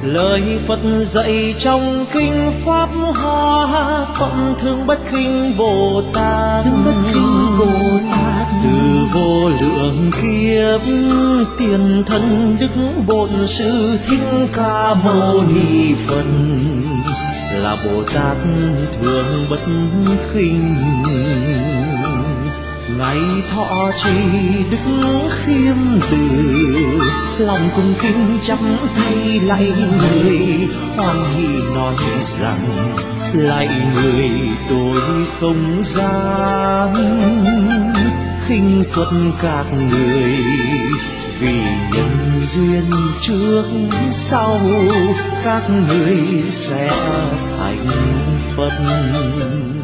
Lời Phật dạy trong kinh Pháp Hoa, phận thương bất khinh Bồ Tát. Từ vô lượng kiếp tiền thân Đức Bổn Sư Thích Ca Mâu Ni Phật là Bồ Tát thương bất khinh. Ngày thọ trì đức khiêm từ, lòng cung kính chắp tay lạy người, hoan hỉ nói rằng lạy người tôi không dám khinh suất các người, vì nhân duyên trước sau các người sẽ thành Phật.